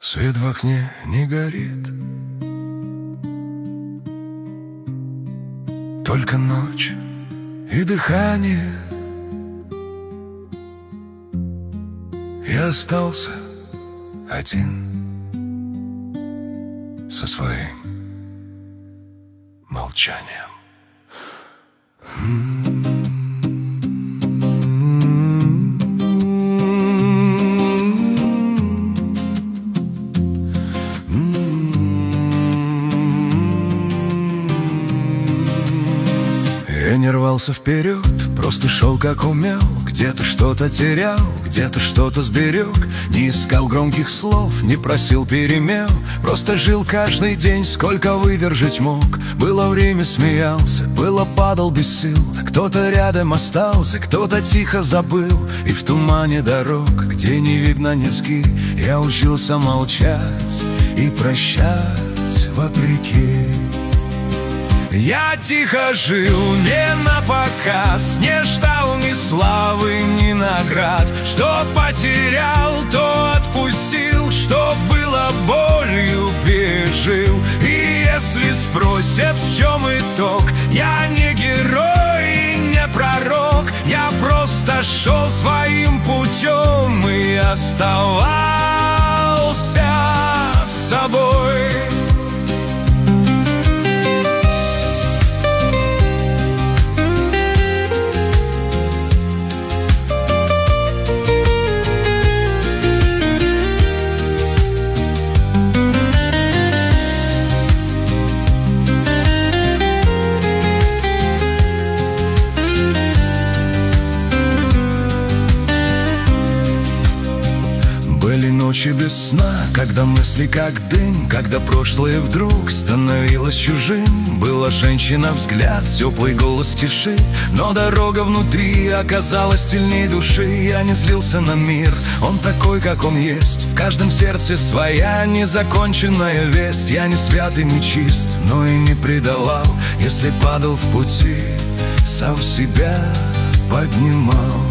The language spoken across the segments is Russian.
Свет в окне не горит, только ночь и дыхание. Я остался один со своим молчанием. Я не рвался вперед, просто шел как умел. Где-то что-то терял, где-то что-то сберег. Не искал громких слов, не просил перемен. Просто жил каждый день, сколько выдержать мог. Было время, смеялся, было падал без сил. Кто-то рядом остался, кто-то тихо забыл. И в тумане дорог, где не видно низги, я учился молчать и прощать вопреки. Я тихо жил, не на показ, не ждал ни славы, ни наград. Что потерял, то отпустил, что было болью, пережил. И если спросят, в чем итог, я не герой и не пророк. Я просто шел своим путем и оставался собой. Были ночи без сна, когда мысли как дым, когда прошлое вдруг становилось чужим. Была женщина, взгляд, теплый голос в тиши, но дорога внутри оказалась сильней души. Я не злился на мир, он такой, как он есть. В каждом сердце своя незаконченная весть. Я не свят и не чист, но и не предавал. Если падал в пути, сам себя поднимал.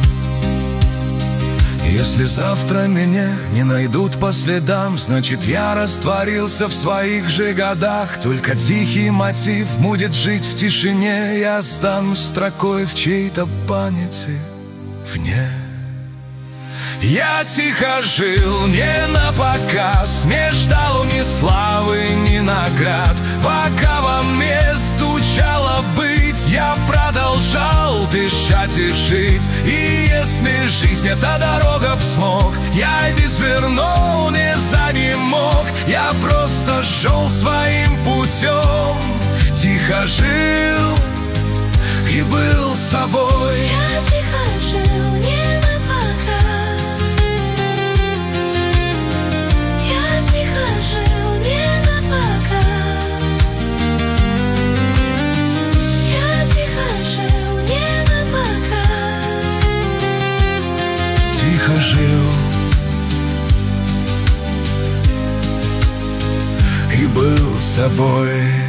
Если завтра меня не найдут по следам, значит, я растворился в своих же годах. Только тихий мотив будет жить в тишине. Я останусь строкой в чьей-то памяти вне. Я тихо жил, не на показ, не ждал ни славы, ни наград. Пока во мне стучало быть, я продолжал дышать и жить. И если жизнь — это дорога в смог, я не свернул, не занемог. Я просто шел своим путем, тихо жил и был собой. Я тихо жил, не на показ. Я тихо жил, не на показ. Я тихо жил, не на показ. Тихо жил и был собой.